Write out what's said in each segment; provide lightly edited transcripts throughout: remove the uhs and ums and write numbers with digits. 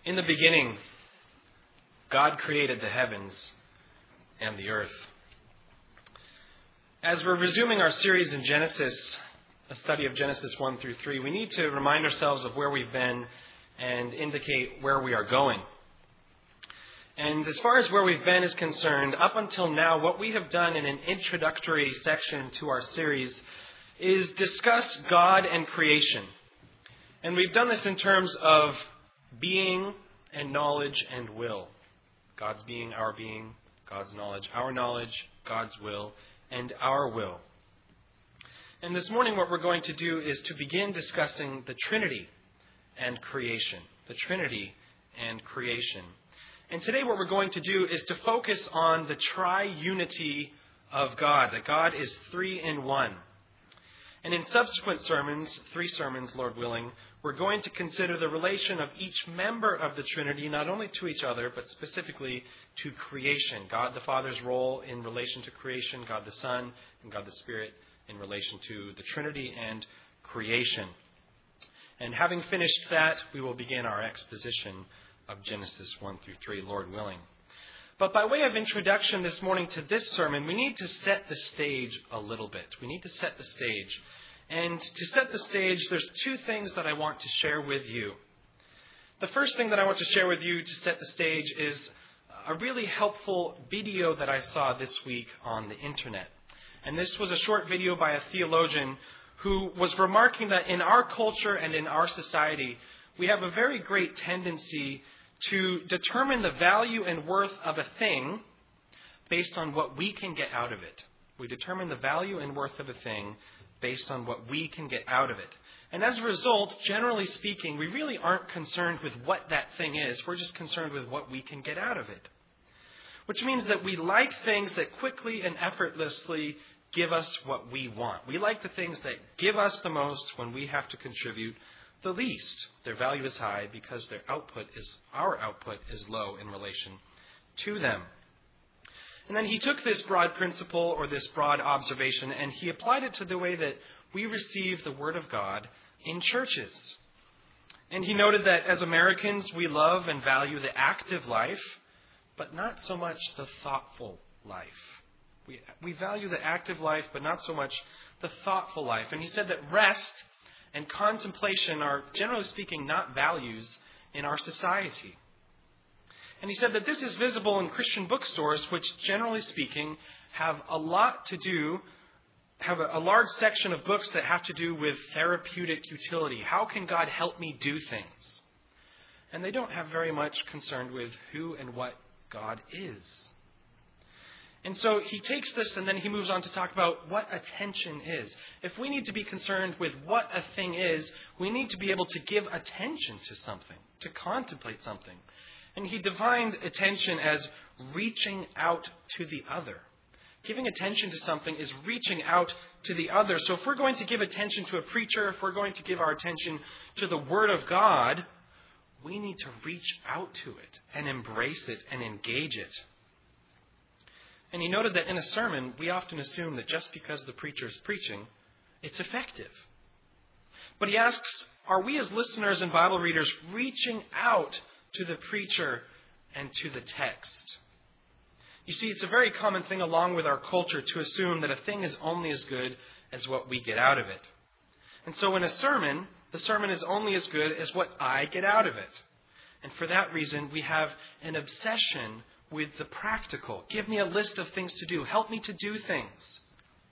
In the beginning, God created the heavens and the earth. As we're resuming our series in Genesis, a study of Genesis 1 through 3, we need to remind ourselves of where we've been and indicate where we are going. And as far as where we've been is concerned, up until now, what we have done in an introductory section to our series is discuss God and creation. And we've done this in terms of being and knowledge and will. God's being, God's knowledge, our knowledge, God's will, and our will. And this morning what we're going to do is to begin discussing the Trinity and creation. The Trinity and creation. And today what we're going to do is to focus on the triunity of God, that God is three in one. And in subsequent sermons, 3 sermons, Lord willing, we're going to consider the relation of each member of the Trinity, not only to each other, but specifically to creation. God the Father's role in relation to creation, God the Son, and God the Spirit in relation to the Trinity and creation. And having finished that, we will begin our exposition of Genesis 1 through 3, Lord willing. But by way of introduction this morning to this sermon, we need to set the stage a little bit. We need to set the stage. And to set the stage, there's 2 things that I want to share with you. The first thing that I want to share with you to set the stage is a really helpful video that I saw this week on the internet. And this was a short video by a theologian who was remarking that in our culture and in our society, we have a very great tendency to determine the value and worth of a thing based on what we can get out of it. We determine the value and worth of a thing based on what we can get out of it. And as a result, generally speaking, we really aren't concerned with what that thing is. We're just concerned with what we can get out of it. Which means that we like things that quickly and effortlessly give us what we want. We like the things that give us the most when we have to contribute the least. Their value is high because our output is low in relation to them. And then he took this broad principle or this broad observation and he applied it to the way that we receive the Word of God in churches. And he noted that as Americans, we love and value the active life, but not so much the thoughtful life. We value the active life, but not so much the thoughtful life. And he said that rest and contemplation are, generally speaking, not values in our society. And he said that this is visible in Christian bookstores, which, generally speaking, have a large section of books that have to do with therapeutic utility. How can God help me do things? And they don't have very much concern with who and what God is. And so he takes this and then he moves on to talk about what attention is. If we need to be concerned with what a thing is, we need to be able to give attention to something, to contemplate something. And he defined attention as reaching out to the other. Giving attention to something is reaching out to the other. So if we're going to give attention to a preacher, if we're going to give our attention to the Word of God, we need to reach out to it and embrace it and engage it. And he noted that in a sermon, we often assume that just because the preacher is preaching, it's effective. But he asks, are we as listeners and Bible readers reaching out to the preacher and to the text? You see, it's a very common thing along with our culture to assume that a thing is only as good as what we get out of it. And so in a sermon, the sermon is only as good as what I get out of it. And for that reason, we have an obsession with the practical. Give me a list of things to do. Help me to do things.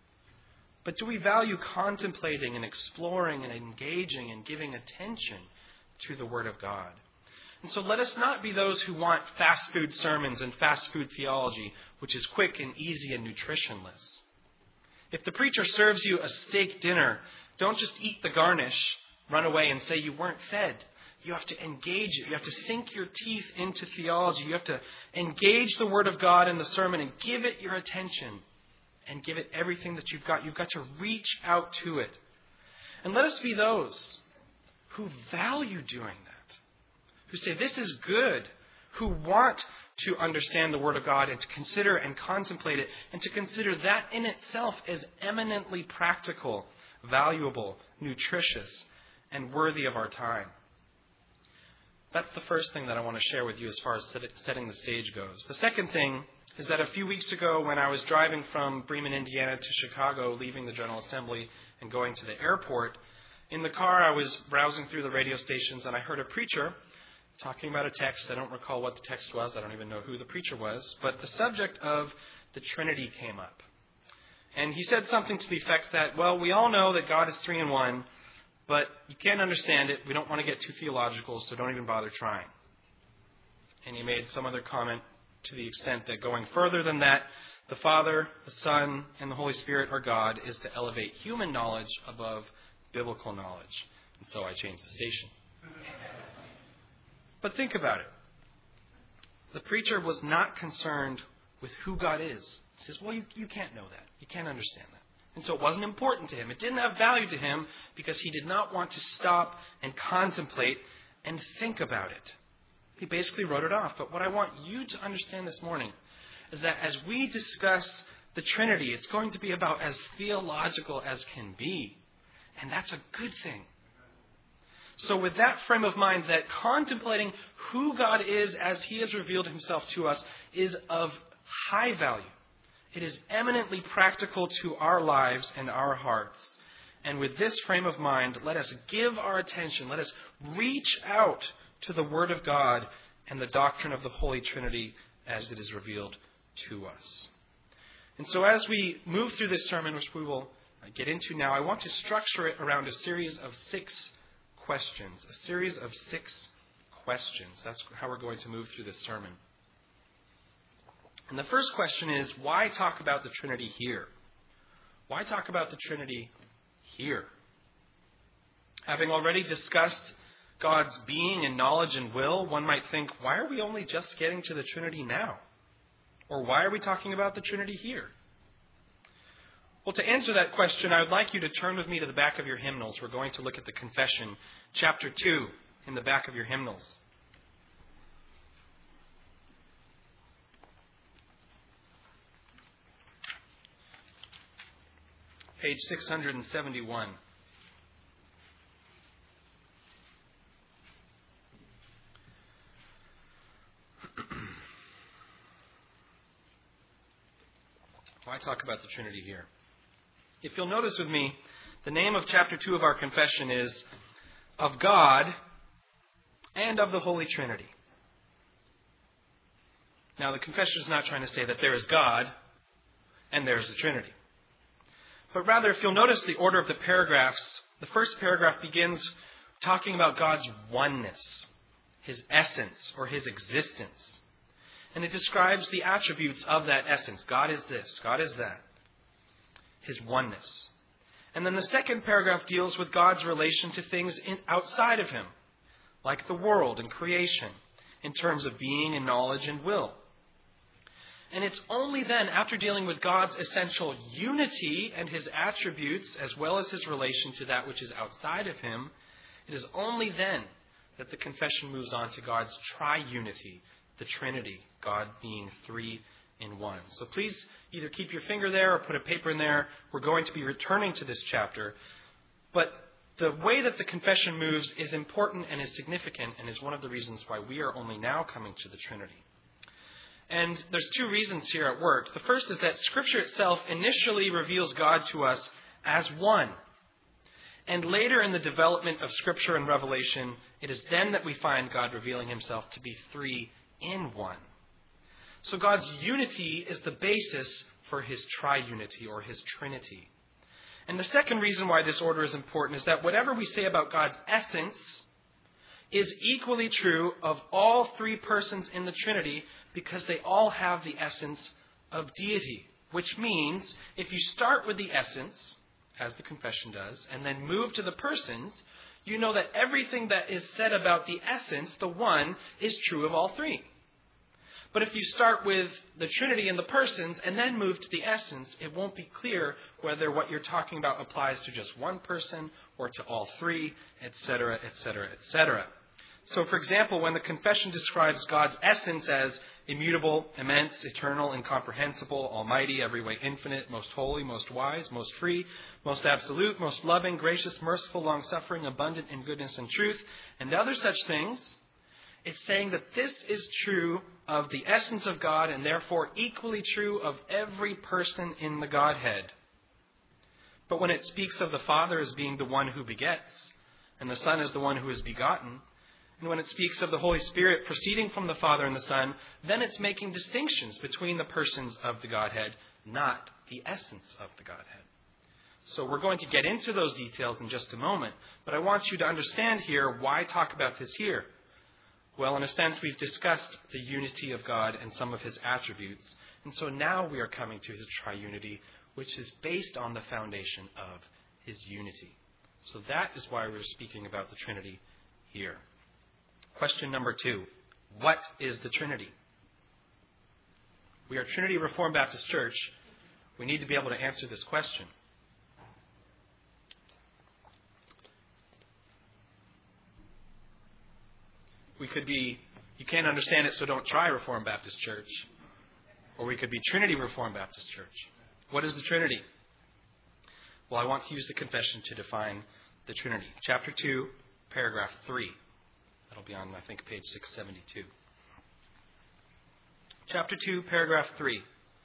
But do we value contemplating and exploring and engaging and giving attention to the Word of God? And so let us not be those who want fast food sermons and fast food theology, which is quick and easy and nutritionless. If the preacher serves you a steak dinner, don't just eat the garnish, run away and say you weren't fed. You have to engage it. You have to sink your teeth into theology. You have to engage the Word of God in the sermon and give it your attention and give it everything that you've got. You've got to reach out to it. And let us be those who value doing that, who say this is good, who want to understand the Word of God and to consider and contemplate it and to consider that in itself as eminently practical, valuable, nutritious, and worthy of our time. That's the first thing that I want to share with you as far as setting the stage goes. The second thing is that a few weeks ago when I was driving from Bremen, Indiana to Chicago, leaving the General Assembly and going to the airport, in the car I was browsing through the radio stations and I heard a preacher talking about a text. I don't recall what the text was. I don't even know who the preacher was. But the subject of the Trinity came up. And he said something to the effect that, well, we all know that God is three in one, but you can't understand it. We don't want to get too theological, so don't even bother trying. And he made some other comment to the extent that going further than that, the Father, the Son, and the Holy Spirit are God, is to elevate human knowledge above biblical knowledge. And so I changed the station. But think about it. The preacher was not concerned with who God is. He says, well, you can't know that. You can't understand that. And so it wasn't important to him. It didn't have value to him because he did not want to stop and contemplate and think about it. He basically wrote it off. But what I want you to understand this morning is that as we discuss the Trinity, it's going to be about as theological as can be. And that's a good thing. So with that frame of mind, that contemplating who God is as he has revealed himself to us is of high value. It is eminently practical to our lives and our hearts. And with this frame of mind, let us give our attention, let us reach out to the Word of God and the doctrine of the Holy Trinity as it is revealed to us. And so as we move through this sermon, which we will get into now, I want to structure it around a series of 6 questions. A series of 6 questions. That's how we're going to move through this sermon. And the first question is, why talk about the Trinity here? Why talk about the Trinity here? Having already discussed God's being and knowledge and will, one might think, why are we only just getting to the Trinity now? Or why are we talking about the Trinity here? Well, to answer that question, I would like you to turn with me to the back of your hymnals. We're going to look at the Confession, chapter 2, in the back of your hymnals. Page 671. Why talk about the Trinity here? If you'll notice with me, the name of chapter 2 of our confession is Of God and of the Holy Trinity. Now, the confession is not trying to say that there is God and there is the Trinity. But rather, if you'll notice the order of the paragraphs, the first paragraph begins talking about God's oneness, his essence or his existence. And it describes the attributes of that essence. God is this, God is that. His oneness. And then the second paragraph deals with God's relation to things outside of him, like the world and creation, in terms of being and knowledge and will. And it's only then, after dealing with God's essential unity and his attributes, as well as his relation to that which is outside of him, it is only then that the confession moves on to God's triunity, the Trinity, God being 3 in 1. So please either keep your finger there or put a paper in there. We're going to be returning to this chapter. But the way that the confession moves is important and is significant and is one of the reasons why we are only now coming to the Trinity. And there's 2 reasons here at work. The first is that Scripture itself initially reveals God to us as one. And later in the development of Scripture and Revelation, it is then that we find God revealing himself to be 3 in 1. So God's unity is the basis for his triunity or his Trinity. And the second reason why this order is important is that whatever we say about God's essence is equally true of all 3 persons in the Trinity because they all have the essence of deity. Which means if you start with the essence, as the confession does, and then move to the persons, you know that everything that is said about the essence, the one, is true of all 3. But if you start with the Trinity and the persons and then move to the essence, it won't be clear whether what you're talking about applies to just one person or to all 3, etc., etc., etc. So, for example, when the confession describes God's essence as immutable, immense, eternal, incomprehensible, almighty, every way infinite, most holy, most wise, most free, most absolute, most loving, gracious, merciful, long-suffering, abundant in goodness and truth, and other such things, It's saying that this is true of the essence of God and therefore equally true of every person in the Godhead. But when it speaks of the Father as being the one who begets, and the Son as the one who is begotten, and when it speaks of the Holy Spirit proceeding from the Father and the Son, then it's making distinctions between the persons of the Godhead, not the essence of the Godhead. So we're going to get into those details in just a moment, but I want you to understand here why talk about this here. Well, in a sense, we've discussed the unity of God and some of his attributes, and so now we are coming to his triunity, which is based on the foundation of his unity. So that is why we're speaking about the Trinity here. Question number 2. What is the Trinity? We are Trinity Reformed Baptist Church. We need to be able to answer this question. We could be, you can't understand it, so don't try Reformed Baptist Church. Or we could be Trinity Reformed Baptist Church. What is the Trinity? Well, I want to use the confession to define the Trinity. Chapter 2, paragraph 3. That'll be on, I think, page 672. Chapter 2, paragraph 3.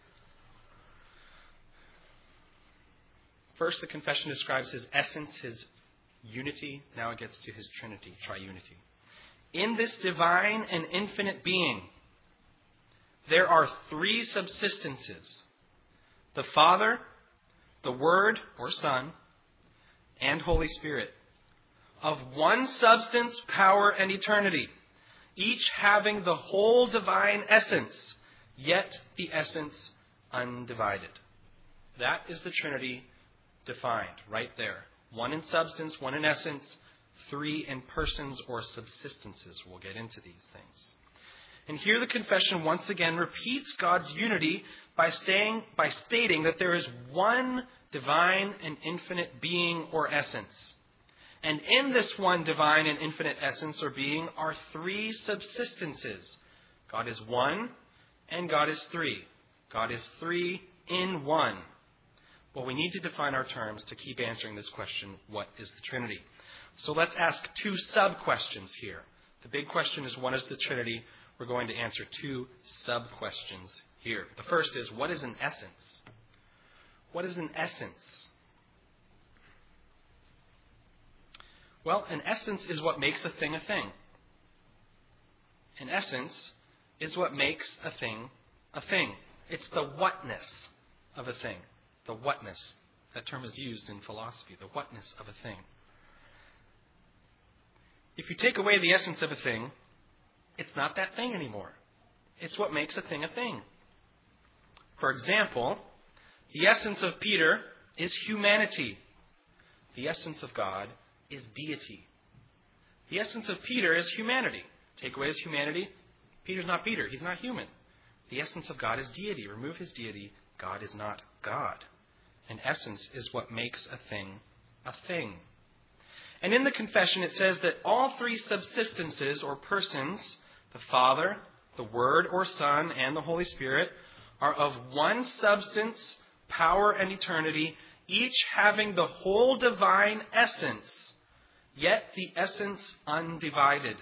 First, the confession describes his essence, his unity. Now it gets to his Trinity, triunity. In this divine and infinite being, there are 3 subsistences: the Father, the Word or Son, and Holy Spirit, of one substance, power, and eternity, each having the whole divine essence, yet the essence undivided. That is the Trinity defined right there. 1 in substance, 1 in essence, 3 in persons or subsistences. We'll get into these things. And here the confession once again repeats God's unity by stating that there is one divine and infinite being or essence. And in this one divine and infinite essence or being are 3 subsistences. God is 1 and God is 3. God is 3 in 1. Well, we need to define our terms to keep answering this question, what is the Trinity? So let's ask 2 sub-questions here. The big question is, what is the Trinity? We're going to answer 2 sub-questions here. The first is, what is an essence? What is an essence? Well, an essence is what makes a thing a thing. An essence is what makes a thing a thing. It's the whatness of a thing. The whatness. That term is used in philosophy, the whatness of a thing. If you take away the essence of a thing, it's not that thing anymore. It's what makes a thing a thing. For example, the essence of Peter is humanity. The essence of God is deity. The essence of Peter is humanity. Take away his humanity, Peter's not Peter. He's not human. The essence of God is deity. Remove his deity, God is not God. An essence is what makes a thing a thing. And in the confession, it says that all 3 subsistences or persons, the Father, the Word or Son, and the Holy Spirit, are of one substance, power, and eternity, each having the whole divine essence, yet the essence undivided.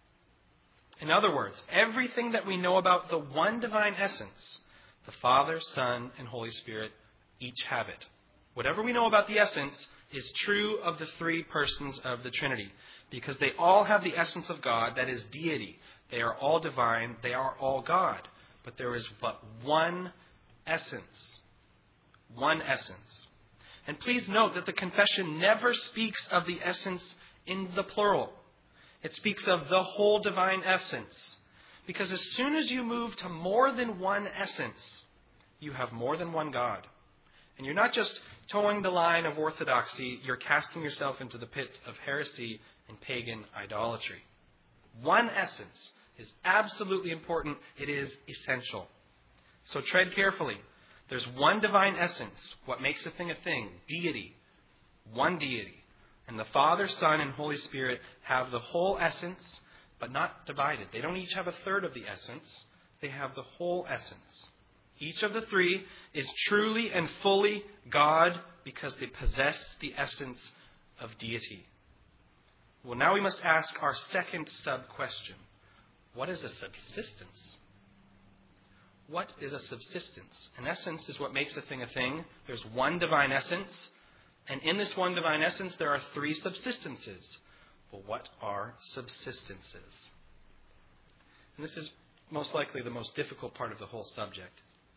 In other words, everything that we know about the one divine essence, the Father, Son, and Holy Spirit, each have it. Whatever we know about the essence is true of the 3 persons of the Trinity, because they all have the essence of God, that is deity. They are all divine, they are all God. But there is but one essence. One essence. And please note that the confession never speaks of the essence in the plural. It speaks of the whole divine essence. Because as soon as you move to more than one essence, you have more than one God. And you're not just towing the line of orthodoxy, you're casting yourself into the pits of heresy and pagan idolatry. One essence is absolutely important. It is essential. So tread carefully. There's one divine essence, what makes a thing a thing, deity. One deity. And the Father, Son, and Holy Spirit have the whole essence, but not divided. They don't each have a third of the essence. They have the whole essence. Each of the 3 is truly and fully God because they possess the essence of deity. Well, now we must ask our second sub-question. What is a subsistence? What is a subsistence? An essence is what makes a thing a thing. There's one divine essence, and in this one divine essence there are three subsistences. Well, what are subsistences? And this is most likely the most difficult part of the whole subject.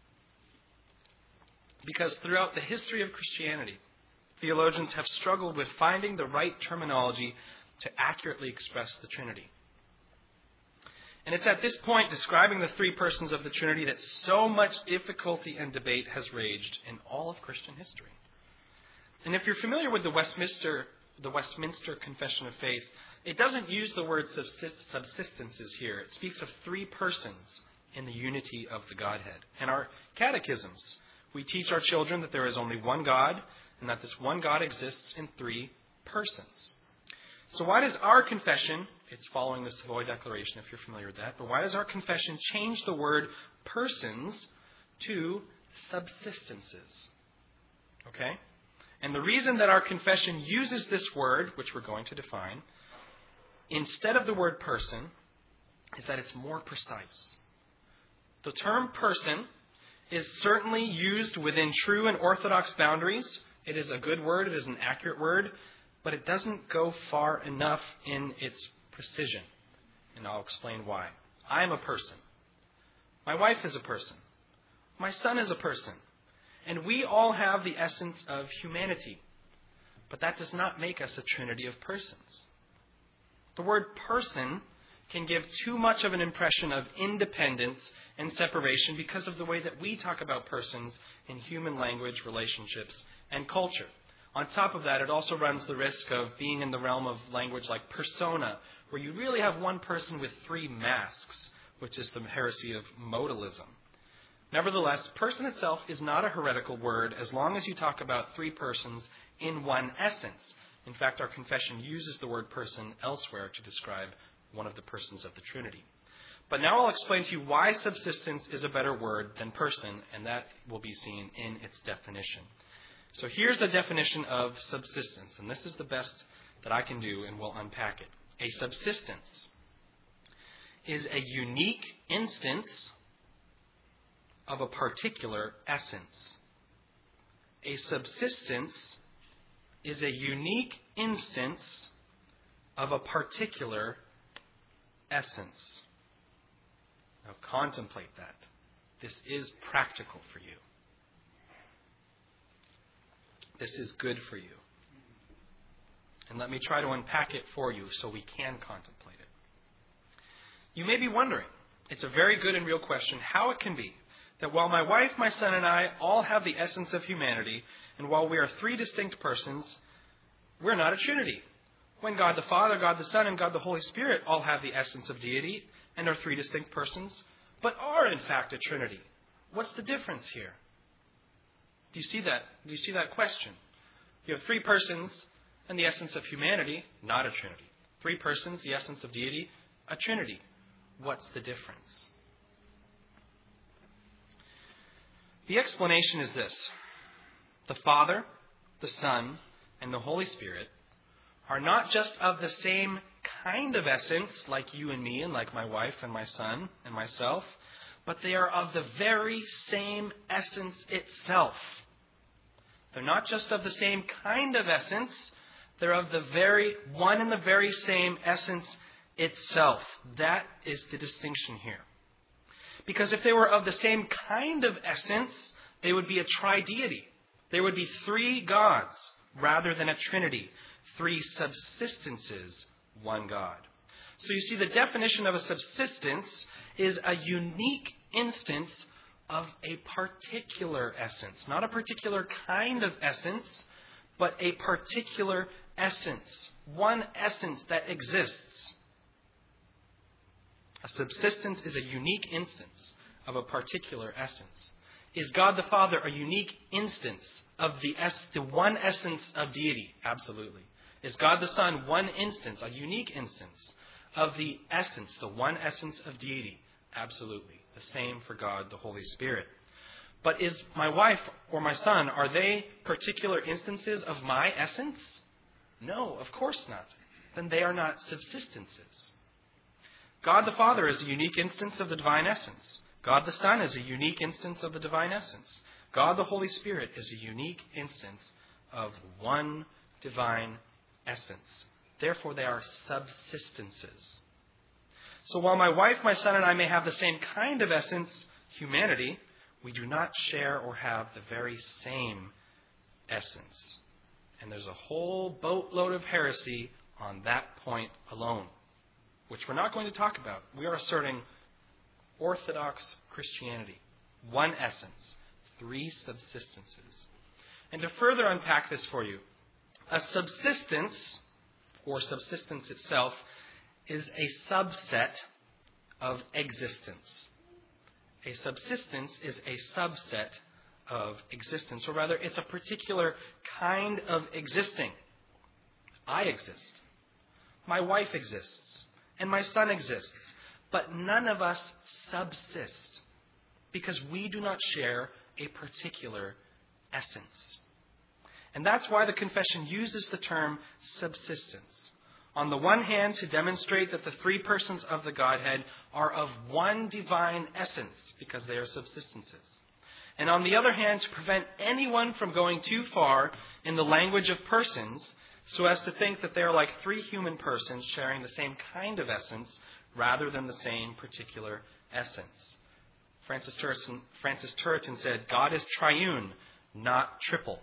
Because throughout the history of Christianity, theologians have struggled with finding the right terminology to accurately express the Trinity. And it's at this point, describing the three persons of the Trinity, that so much difficulty and debate has raged in all of Christian history. And if you're familiar with the Westminster Confession of Faith, it doesn't use the word subsistences here. It speaks of three persons in the unity of the Godhead. In our catechisms, we teach our children that there is only one God, and that this one God exists in three persons. So why does our confession, it's following the Savoy Declaration if you're familiar with that, but why does our confession change the word persons to subsistences? Okay? And the reason that our confession uses this word, which we're going to define, instead of the word person, is that it's more precise. The term person is certainly used within true and orthodox boundaries. It is a good word, it is an accurate word, but it doesn't go far enough in its precision. And I'll explain why. I am a person. My wife is a person. My son is a person. And we all have the essence of humanity. But that does not make us a trinity of persons. The word person can give too much of an impression of independence and separation because of the way that we talk about persons in human language, relationships, and culture. On top of that, it also runs the risk of being in the realm of language like persona, where you really have one person with three masks, which is the heresy of modalism. Nevertheless, person itself is not a heretical word as long as you talk about three persons in one essence. In fact, our confession uses the word person elsewhere to describe one of the persons of the Trinity. But now I'll explain to you why subsistence is a better word than person, and that will be seen in its definition. So here's the definition of subsistence, and this is the best that I can do, and we'll unpack it. A subsistence is a unique instance of a particular essence. A subsistence is a unique instance of a particular essence. Now contemplate that. This is practical for you. This is good for you. And let me try to unpack it for you so we can contemplate it. You may be wondering, it's a very good and real question, how it can be that while my wife, my son, and I all have the essence of humanity, and while we are three distinct persons, we're not a trinity. When God the Father, God the Son, and God the Holy Spirit all have the essence of deity and are three distinct persons, but are in fact a trinity. What's the difference here? Do you see that? Do you see that question? You have three persons and the essence of humanity, not a trinity. Three persons, the essence of deity, a trinity. What's the difference? The explanation is this. The Father, the Son, and the Holy Spirit are not just of the same kind of essence, like you and me, and like my wife and my son and myself, but they are of the very same essence itself. They're not just of the same kind of essence, they're of the very one and the very same essence itself. That is the distinction here. Because if they were of the same kind of essence, they would be a trideity. There would be three gods rather than a trinity. Three subsistences, one God. So you see, the definition of a subsistence is a unique instance of a particular essence. Not a particular kind of essence, but a particular essence. One essence that exists. A subsistence is a unique instance of a particular essence. Is God the Father a unique instance of the one essence of deity? Absolutely. Is God the Son one instance, a unique instance of the essence, the one essence of deity? Absolutely. The same for God, the Holy Spirit. But is my wife or my son, are they particular instances of my essence? No, of course not. Then they are not subsistences. God the Father is a unique instance of the divine essence. God the Son is a unique instance of the divine essence. God the Holy Spirit is a unique instance of one divine essence. Therefore, they are subsistences. So while my wife, my son, and I may have the same kind of essence, humanity, we do not share or have the very same essence. And there's a whole boatload of heresy on that point alone, which we're not going to talk about. We are asserting Orthodox Christianity. One essence, three subsistences. And to further unpack this for you, a subsistence, or subsistence itself, is a subset of existence. A subsistence is a subset of existence, or rather, it's a particular kind of existing. I exist. My wife exists. And my son exists. But none of us subsist because we do not share a particular essence. And that's why the confession uses the term subsistence. On the one hand, to demonstrate that the three persons of the Godhead are of one divine essence because they are subsistences. And on the other hand, to prevent anyone from going too far in the language of persons so as to think that they are like three human persons sharing the same kind of essence rather than the same particular essence. Francis Turretin said, God is triune, not triple.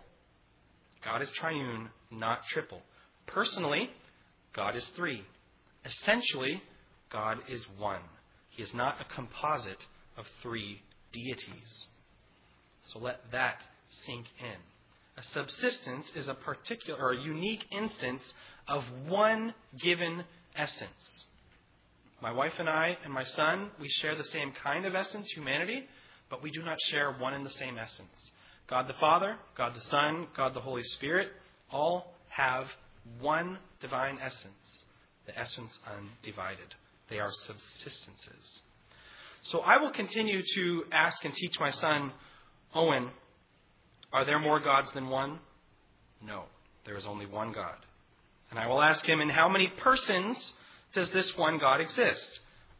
God is triune, not triple. Personally, God is three. Essentially, God is one. He is not a composite of three deities. So let that sink in. A subsistence is a particular or a unique instance of one given essence. My wife and I and my son, we share the same kind of essence, humanity, but we do not share one and the same essence. God the Father, God the Son, God the Holy Spirit, all have one divine essence, the essence undivided. They are subsistences. So I will continue to ask and teach my son, Owen, are there more gods than one? No, there is only one God. And I will ask him, in how many persons does this one God exist?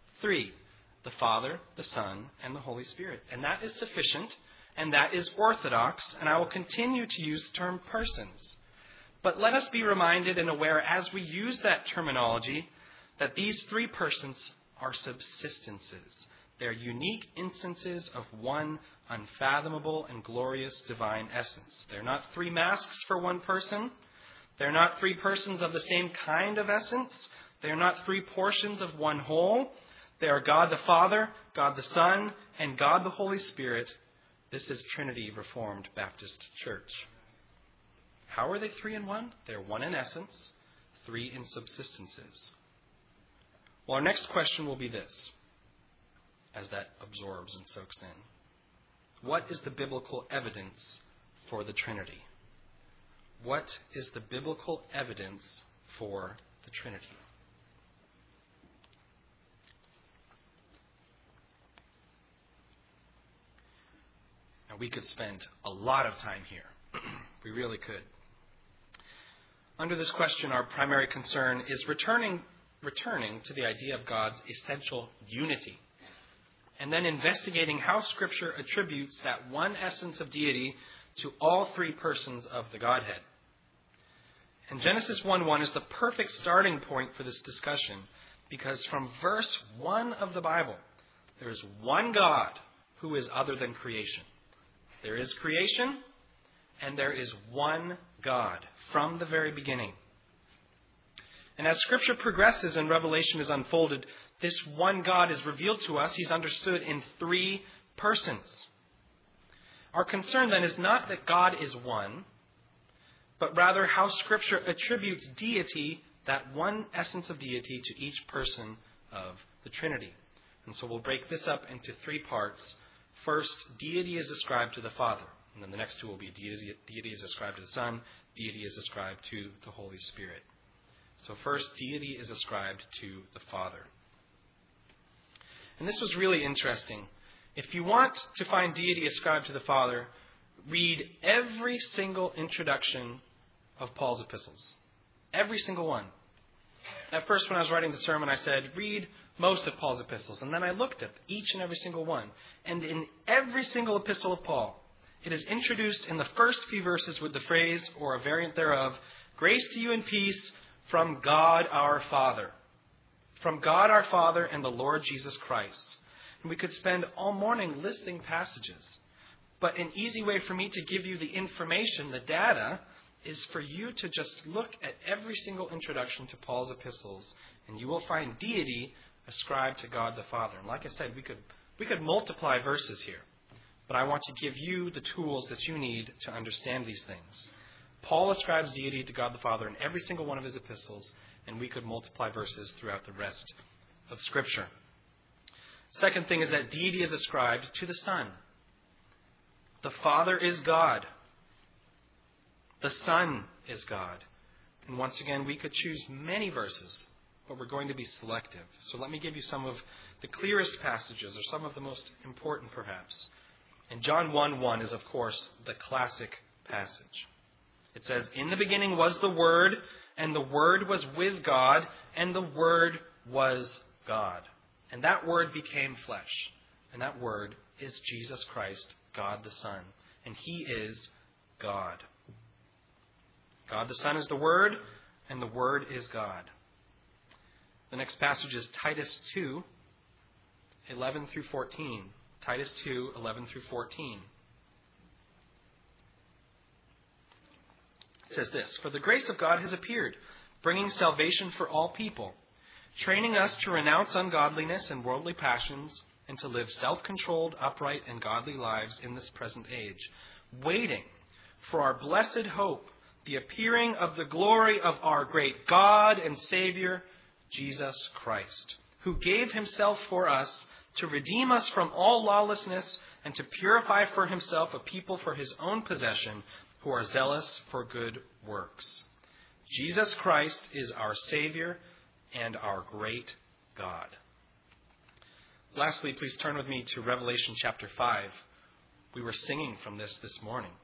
3, the Father, the Son, and the Holy Spirit. And that is sufficient, and that is orthodox, and I will continue to use the term persons. But let us be reminded and aware as we use that terminology that these three persons are subsistences. They are unique instances of one unfathomable and glorious divine essence. They're not three masks for one person. They're not three persons of the same kind of essence. They are not three portions of one whole. They are God the Father, God the Son, and God the Holy Spirit. This is Trinity Reformed Baptist Church. How are they three in one? They're one in essence, three in subsistences. Well, our next question will be this, as that absorbs and soaks in. What is the biblical evidence for the Trinity? What is the biblical evidence for the Trinity? Now, we could spend a lot of time here. We really could. Under this question, our primary concern is returning to the idea of God's essential unity, and then investigating how Scripture attributes that one essence of deity to all three persons of the Godhead. And Genesis 1:1 is the perfect starting point for this discussion, because from verse 1 of the Bible, there is one God who is other than creation. There is creation, and there is one God from the very beginning. And as Scripture progresses and Revelation is unfolded, this one God is revealed to us. He's understood in three persons. Our concern then is not that God is one, but rather how Scripture attributes deity, that one essence of deity, to each person of the Trinity. And so we'll break this up into three parts. First, deity is ascribed to the Father. And then the next two will be deity is ascribed to the Son, deity is ascribed to the Holy Spirit. So first, deity is ascribed to the Father. And this was really interesting. If you want to find deity ascribed to the Father, read every single introduction of Paul's epistles. Every single one. At first, when I was writing the sermon, I said, read most of Paul's epistles. And then I looked at each and every single one. And in every single epistle of Paul, it is introduced in the first few verses with the phrase, or a variant thereof, grace to you and peace from God our Father. From God our Father and the Lord Jesus Christ. And we could spend all morning listing passages. But an easy way for me to give you the information, the data, is for you to just look at every single introduction to Paul's epistles, and you will find deity ascribed to God the Father. And like I said, we could multiply verses here, but I want to give you the tools that you need to understand these things. Paul ascribes deity to God the Father in every single one of his epistles, and we could multiply verses throughout the rest of Scripture. Second thing is that deity is ascribed to the Son. The Father is God. The Son is God. And once again, we could choose many verses, but we're going to be selective. So let me give you some of the clearest passages, or some of the most important perhaps. And John 1:1 is, of course, the classic passage. It says, in the beginning was the Word, and the Word was with God, and the Word was God. And that Word became flesh. And that Word is Jesus Christ, God the Son. And He is God. God the Son is the Word, and the Word is God. The next passage is Titus 2, 11 through 14. Titus 2, 11 through 14. It says this, for the grace of God has appeared, bringing salvation for all people, training us to renounce ungodliness and worldly passions, and to live self-controlled, upright, and godly lives in this present age, waiting for our blessed hope, the appearing of the glory of our great God and Savior, Jesus Christ, who gave himself for us to redeem us from all lawlessness and to purify for himself a people for his own possession who are zealous for good works. Jesus Christ is our Savior and our great God. Lastly, please turn with me to Revelation chapter 5. We were singing from this morning.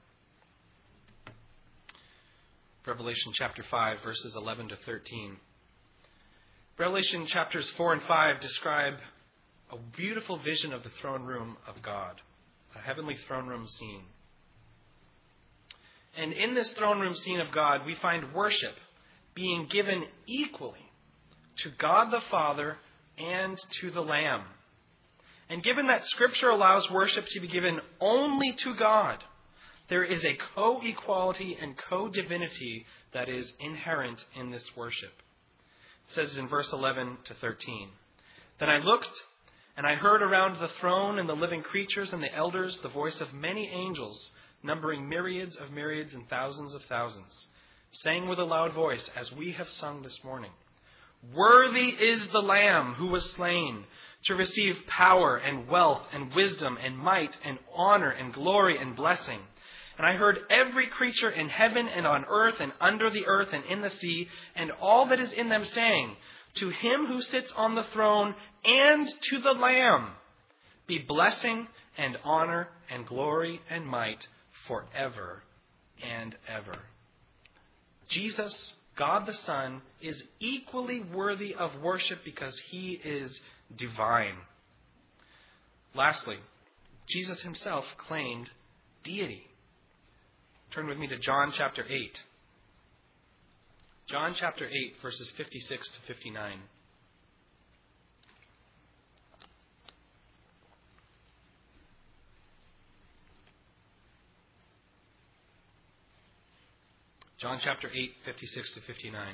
Revelation chapter 5, verses 11 to 13. Revelation chapters 4 and 5 describe a beautiful vision of the throne room of God, a heavenly throne room scene. And in this throne room scene of God, we find worship being given equally to God the Father and to the Lamb. And given that Scripture allows worship to be given only to God, there is a co-equality and co-divinity that is inherent in this worship. It says in verse 11 to 13, then I looked, and I heard around the throne and the living creatures and the elders the voice of many angels, numbering myriads and thousands of thousands, saying with a loud voice, as we have sung this morning, worthy is the Lamb who was slain to receive power and wealth and wisdom and might and honor and glory and blessing. And I heard every creature in heaven and on earth and under the earth and in the sea and all that is in them saying, to him who sits on the throne and to the Lamb be blessing and honor and glory and might forever and ever. Jesus, God the Son, is equally worthy of worship because he is divine. Lastly, Jesus himself claimed deity. Turn with me to John chapter 8. John chapter 8, verses 56 to 59. John chapter 8, 56 to 59.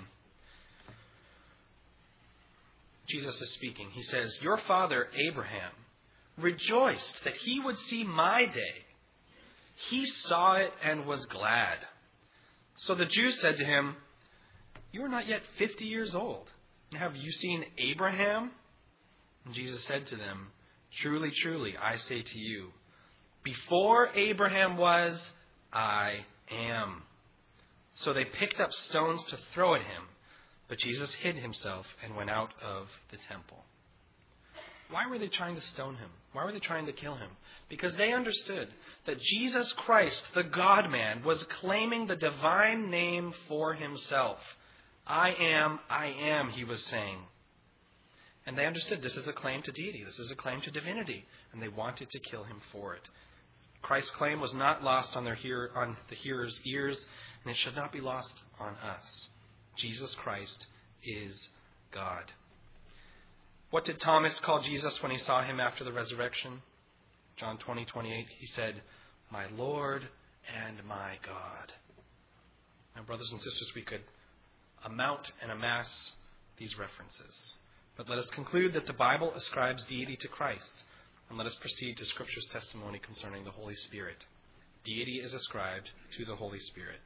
Jesus is speaking. He says, your father Abraham rejoiced that he would see my day. He saw it and was glad. So the Jews said to him, you are not yet 50 years old, and have you seen Abraham? And Jesus said to them, truly, truly, I say to you, before Abraham was, I am. So they picked up stones to throw at him, but Jesus hid himself and went out of the temple. Why were they trying to stone him? Why were they trying to kill him? Because they understood that Jesus Christ, the God-man, was claiming the divine name for himself. I am, he was saying. And they understood this is a claim to deity. This is a claim to divinity. And they wanted to kill him for it. Christ's claim was not lost on the hearer's ears, and it should not be lost on us. Jesus Christ is God. What did Thomas call Jesus when he saw him after the resurrection? John 20:28, he said, "My Lord and my God." Now, brothers and sisters, we could amount and amass these references. But let us conclude that the Bible ascribes deity to Christ. And let us proceed to Scripture's testimony concerning the Holy Spirit. Deity is ascribed to the Holy Spirit.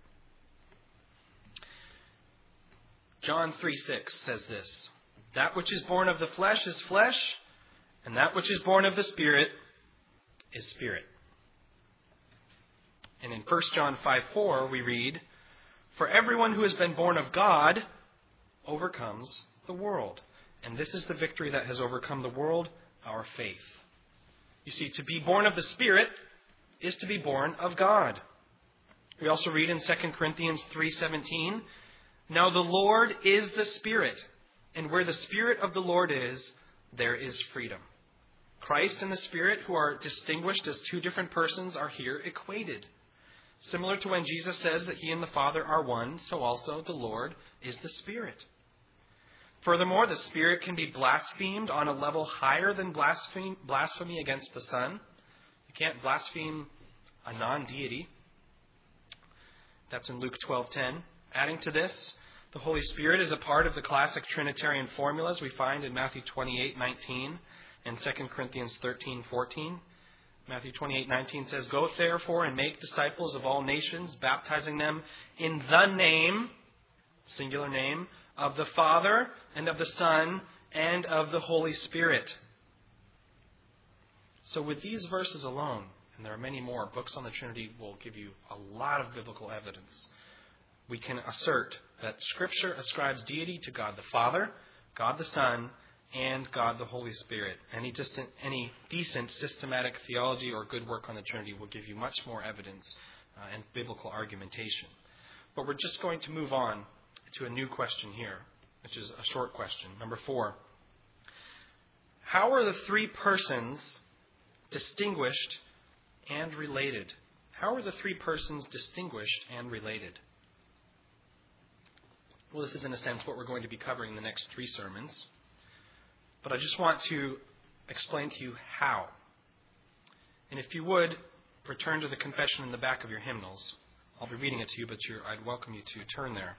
John 3:6 says this, "That which is born of the flesh is flesh, and that which is born of the Spirit is spirit." And in 1 John 5:4 we read, "For everyone who has been born of God overcomes the world. And this is the victory that has overcome the world, our faith." You see, to be born of the Spirit is to be born of God. We also read in 2 Corinthians 3:17, "Now the Lord is the Spirit, and where the Spirit of the Lord is, there is freedom." Christ and the Spirit, who are distinguished as two different persons, are here equated. Similar to when Jesus says that he and the Father are one, so also the Lord is the Spirit. Furthermore, the Spirit can be blasphemed on a level higher than blasphemy against the Son. You can't blaspheme a non-deity. That's in Luke 12:10. Adding to this, the Holy Spirit is a part of the classic Trinitarian formulas we find in Matthew 28:19 and 2 Corinthians 13:14. Matthew 28:19 says, "Go therefore and make disciples of all nations, baptizing them in the name," singular name, "of the Father and of the Son and of the Holy Spirit." So with these verses alone, and there are many more, books on the Trinity will give you a lot of biblical evidence. We can assert that Scripture ascribes deity to God the Father, God the Son, and God the Holy Spirit. Any decent systematic theology or good work on the Trinity will give you much more evidence and biblical argumentation. But we're just going to move on to a new question here, which is a short question. Number 4. How are the three persons distinguished and related? How are the three persons distinguished and related? Well, this is in a sense what we're going to be covering in the next 3 sermons. But I just want to explain to you how. And if you would, return to the confession in the back of your hymnals. I'll be reading it to you, but I'd welcome you to turn there.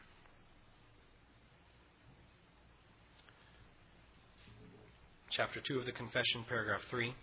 Chapter 2 of the Confession, paragraph 3.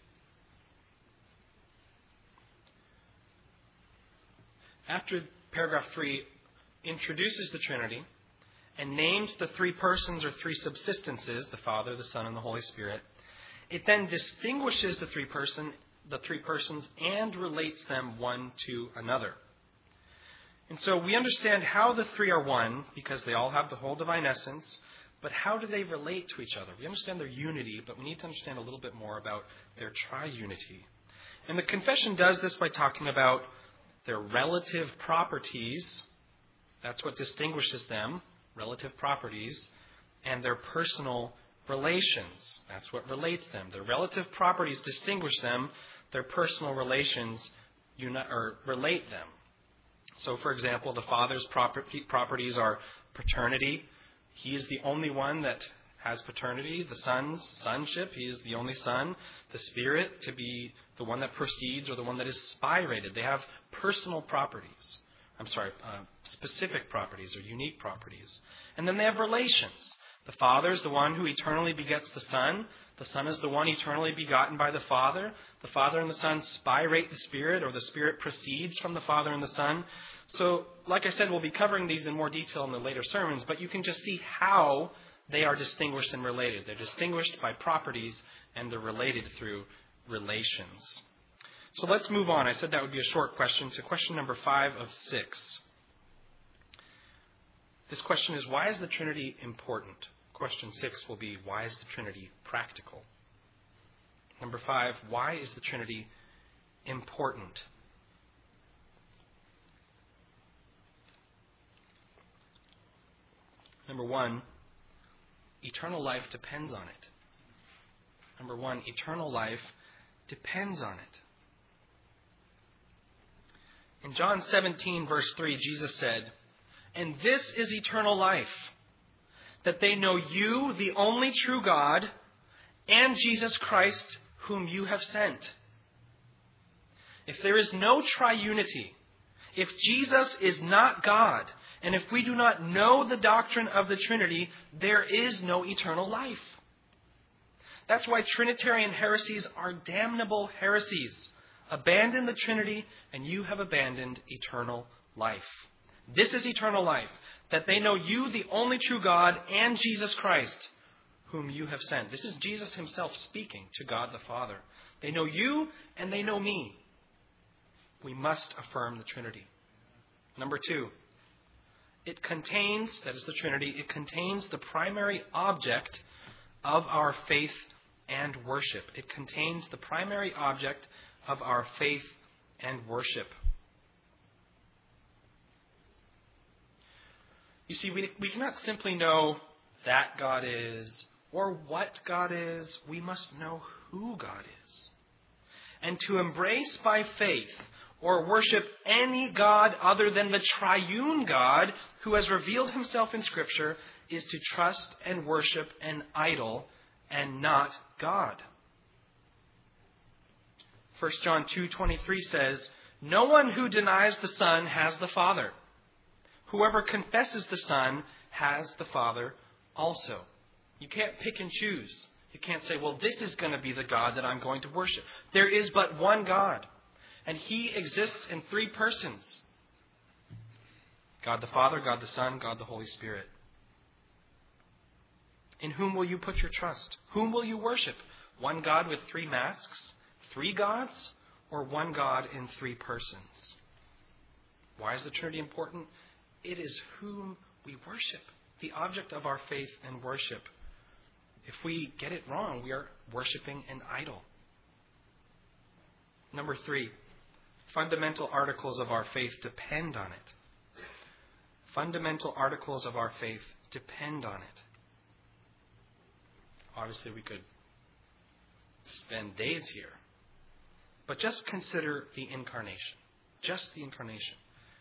After paragraph 3 introduces the Trinity and names the 3 persons or 3 subsistences, the Father, the Son, and the Holy Spirit, it then distinguishes the three persons and relates them one to another. And so we understand how the 3 are one because they all have the whole divine essence. But how do they relate to each other? We understand their unity, but we need to understand a little bit more about their triunity. And the confession does this by talking about their relative properties. That's what distinguishes them, relative properties, and their personal relations. That's what relates them. Their relative properties distinguish them. Their personal relations relate them. So, for example, the Father's properties are paternity. He is the only one that has paternity. The Son's sonship, he is the only Son. The Spirit, to be the one that proceeds or the one that is spirated. They have personal properties. Specific properties or unique properties. And then they have relations. The Father is the one who eternally begets the Son. The Son is the one eternally begotten by the Father. The Father and the Son spirate the Spirit, or the Spirit proceeds from the Father and the Son. So, like I said, we'll be covering these in more detail in the later sermons, but you can just see how they are distinguished and related. They're distinguished by properties, and they're related through relations. So let's move on. I said that would be a short question, to question number 5 of 6. This question is, why is the Trinity important? Question 6 will be, why is the Trinity practical? Number 5, why is the Trinity important? Number one, eternal life depends on it. Number one, eternal life depends on it. In John 17, verse 3, Jesus said, "And this is eternal life, that they know you, the only true God, and Jesus Christ, whom you have sent." If there is no triunity, if Jesus is not God, and if we do not know the doctrine of the Trinity, there is no eternal life. That's why Trinitarian heresies are damnable heresies. Abandon the Trinity, and you have abandoned eternal life. This is eternal life, that they know you, the only true God, and Jesus Christ, whom you have sent. This is Jesus himself speaking to God the Father. They know you, and they know me. We must affirm the Trinity. Number two, it contains, that is the Trinity, it contains the primary object of our faith and worship. It contains the primary object of our faith and worship. You see, we cannot simply know that God is or what God is. We must know who God is. And to embrace by faith or worship any God other than the triune God who has revealed himself in Scripture is to trust and worship an idol and not God. 1 John 2:23 says, "No one who denies the Son has the Father. Whoever confesses the Son has the Father also." You can't pick and choose. You can't say, well, this is going to be the God that I'm going to worship. There is but one God. And he exists in three persons. God the Father, God the Son, God the Holy Spirit. In whom will you put your trust? Whom will you worship? One God with three masks? Three gods? Or one God in three persons? Why is the Trinity important? It is whom we worship. The object of our faith and worship. If we get it wrong, we are worshiping an idol. Number three, fundamental articles of our faith depend on it. Fundamental articles of our faith depend on it. Obviously, we could spend days here. But just consider the incarnation. Just the incarnation.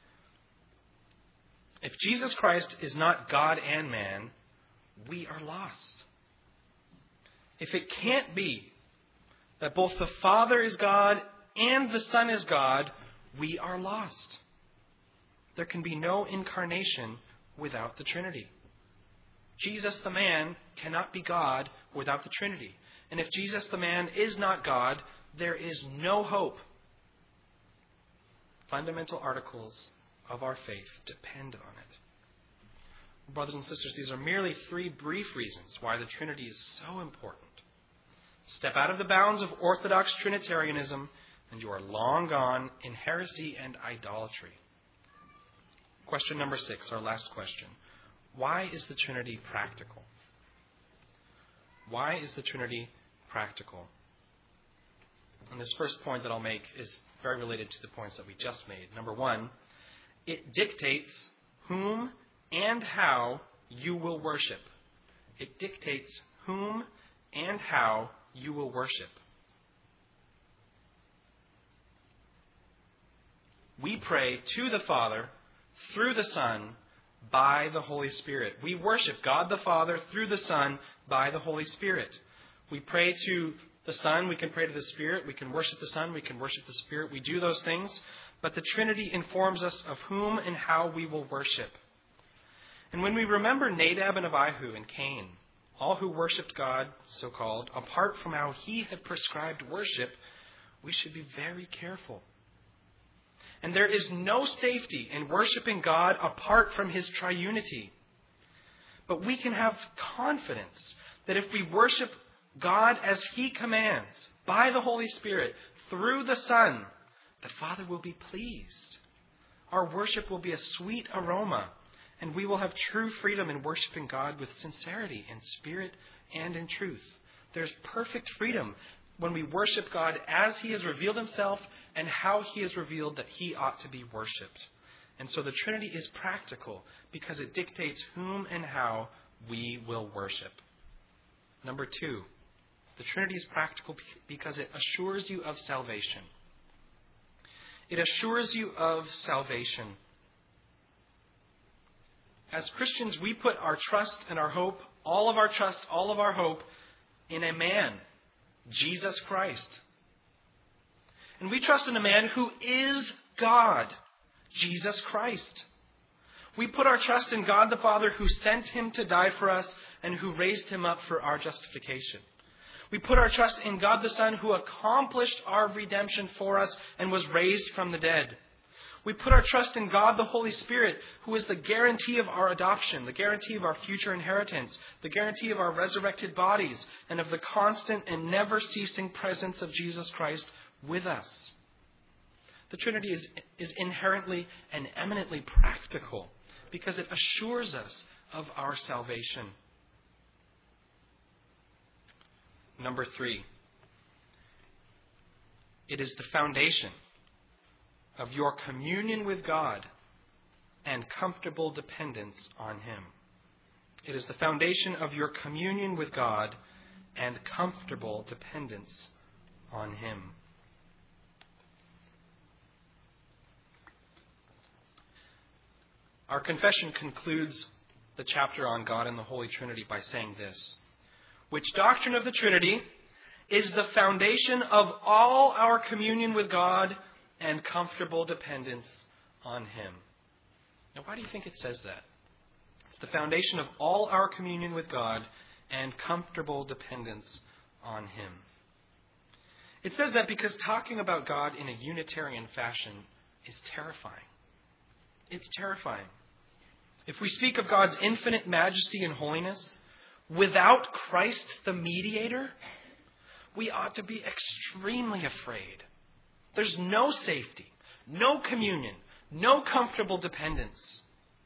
If Jesus Christ is not God and man, we are lost. If it can't be that both the Father is God and the Son is God, we are lost. There can be no incarnation without the Trinity. Jesus the man cannot be God without the Trinity. And if Jesus the man is not God, there is no hope. Fundamental articles of our faith depend on it. Brothers and sisters, these are merely three brief reasons why the Trinity is so important. Step out of the bounds of Orthodox Trinitarianism, and you are long gone in heresy and idolatry. Question number 6, our last question. Why is the Trinity practical? Why is the Trinity practical? And this first point that I'll make is very related to the points that we just made. Number 1, it dictates whom and how you will worship. It dictates whom and how you will worship. We pray to the Father through the Son by the Holy Spirit. We worship God the Father through the Son by the Holy Spirit. We pray to the Son, we can pray to the Spirit, we can worship the Son, we can worship the Spirit. We do those things, but the Trinity informs us of whom and how we will worship. And when we remember Nadab and Abihu and Cain, all who worshipped God, so-called, apart from how he had prescribed worship, we should be very careful. And there is no safety in worshiping God apart from his triunity. But we can have confidence that if we worship God as he commands, by the Holy Spirit, through the Son, the Father will be pleased. Our worship will be a sweet aroma, and we will have true freedom in worshiping God with sincerity in spirit and in truth. There's perfect freedom when we worship God as he has revealed himself and how he has revealed that he ought to be worshipped. And so the Trinity is practical because it dictates whom and how we will worship. Number 2, the Trinity is practical because it assures you of salvation. It assures you of salvation. As Christians, we put our trust and our hope, all of our trust, all of our hope, in a man, Jesus Christ. And we trust in a man who is God, Jesus Christ. We put our trust in God the Father who sent him to die for us and who raised him up for our justification. We put our trust in God the Son who accomplished our redemption for us and was raised from the dead. We put our trust in God the Holy Spirit, who is the guarantee of our adoption, the guarantee of our future inheritance, the guarantee of our resurrected bodies, and of the constant and never-ceasing presence of Jesus Christ with us. The Trinity is inherently and eminently practical because it assures us of our salvation. Number 3, it is the foundation of your communion with God and comfortable dependence on him. It is the foundation of your communion with God and comfortable dependence on him. Our confession concludes the chapter on God and the Holy Trinity by saying this: which doctrine of the Trinity is the foundation of all our communion with God and comfortable dependence on him. Now, why do you think it says that? It's the foundation of all our communion with God and comfortable dependence on him. It says that because talking about God in a Unitarian fashion is terrifying. It's terrifying. If we speak of God's infinite majesty and holiness without Christ the mediator, we ought to be extremely afraid. There's no safety, no communion, no comfortable dependence.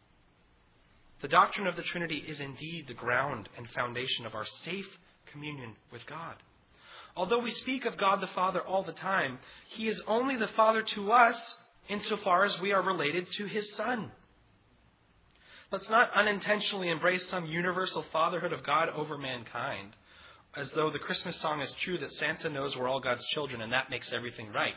The doctrine of the Trinity is indeed the ground and foundation of our safe communion with God. Although we speak of God the Father all the time, he is only the Father to us insofar as we are related to his Son. Let's not unintentionally embrace some universal fatherhood of God over mankind, as though the Christmas song is true that Santa knows we're all God's children and that makes everything right.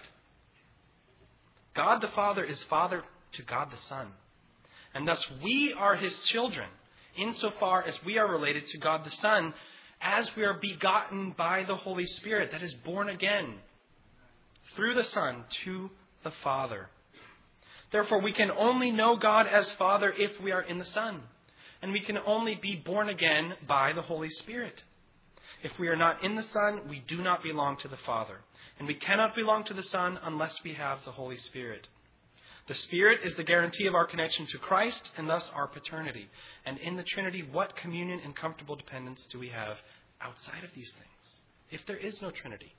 God the Father is Father to God the Son. And thus we are his children insofar as we are related to God the Son as we are begotten by the Holy Spirit, that is born again through the Son to the Father. Therefore, we can only know God as Father if we are in the Son. And we can only be born again by the Holy Spirit. If we are not in the Son, we do not belong to the Father. And we cannot belong to the Son unless we have the Holy Spirit. The Spirit is the guarantee of our connection to Christ and thus our paternity. And in the Trinity, what communion and comfortable dependence do we have outside of these things? If there is no Trinity,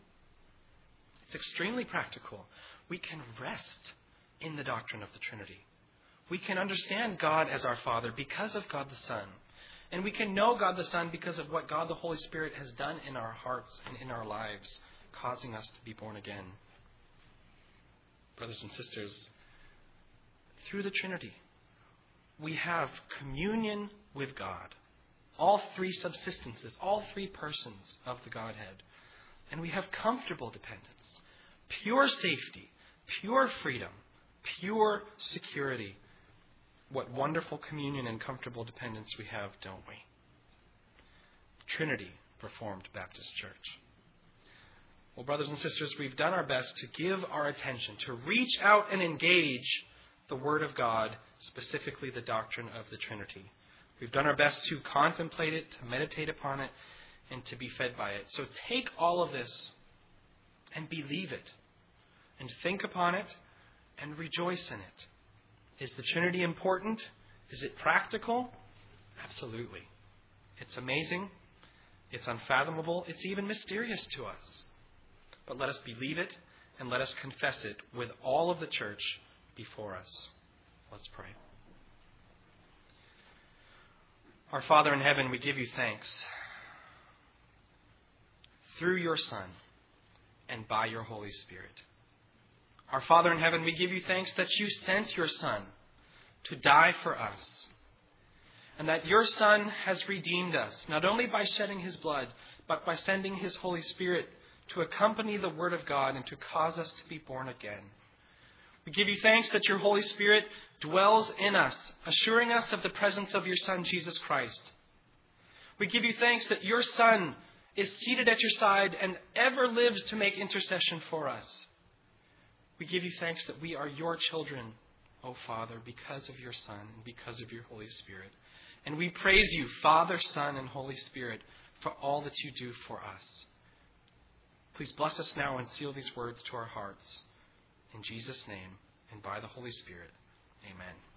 it's extremely practical. We can rest in the doctrine of the Trinity. We can understand God as our Father because of God the Son. And we can know God the Son because of what God the Holy Spirit has done in our hearts and in our lives, causing us to be born again. Brothers and sisters, through the Trinity, we have communion with God. All three subsistences, all three persons of the Godhead. And we have comfortable dependence, pure safety, pure freedom, pure security. What wonderful communion and comfortable dependence we have, don't we? Trinity Reformed Baptist Church. Well, brothers and sisters, we've done our best to give our attention, to reach out and engage the Word of God, specifically the doctrine of the Trinity. We've done our best to contemplate it, to meditate upon it, and to be fed by it. So take all of this and believe it, and think upon it, and rejoice in it. Is the Trinity important? Is it practical? Absolutely. It's amazing. It's unfathomable. It's even mysterious to us. But let us believe it and let us confess it with all of the church before us. Let's pray. Our Father in heaven, we give you thanks. Through your Son and by your Holy Spirit, Our Father in heaven, we give you thanks that you sent your Son to die for us, and that your Son has redeemed us, not only by shedding his blood, but by sending his Holy Spirit to accompany the Word of God and to cause us to be born again. We give you thanks that your Holy Spirit dwells in us, assuring us of the presence of your Son, Jesus Christ. We give you thanks that your Son is seated at your side and ever lives to make intercession for us. We give you thanks that we are your children, O Father, because of your Son and because of your Holy Spirit. And we praise you, Father, Son, and Holy Spirit, for all that you do for us. Please bless us now and seal these words to our hearts. In Jesus' name and by the Holy Spirit. Amen.